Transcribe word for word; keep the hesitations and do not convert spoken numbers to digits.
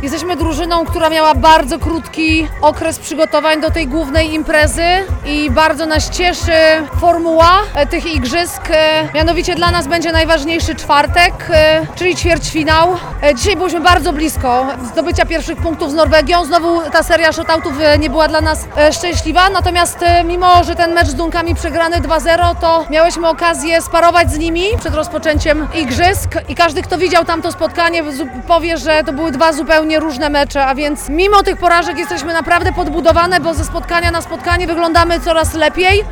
Jesteśmy drużyną, która miała bardzo krótki okres przygotowań do tej głównej imprezy i bardzo nas cieszy formuła tych igrzysk. Mianowicie dla nas będzie najważniejszy czwartek, czyli ćwierćfinał. Dzisiaj byliśmy bardzo blisko zdobycia pierwszych punktów z Norwegią. Znowu ta seria shootoutów nie była dla nas szczęśliwa, natomiast mimo, że ten mecz z Dunkami przegrany dwa zero, to miałyśmy okazję sparować z nimi przed rozpoczęciem igrzysk i każdy, kto widział tamto spotkanie, powie, że to były dwa zupełnie różne mecze, a więc mimo tych porażek jesteśmy naprawdę podbudowane, bo ze spotkania na spotkanie wyglądamy coraz lepiej.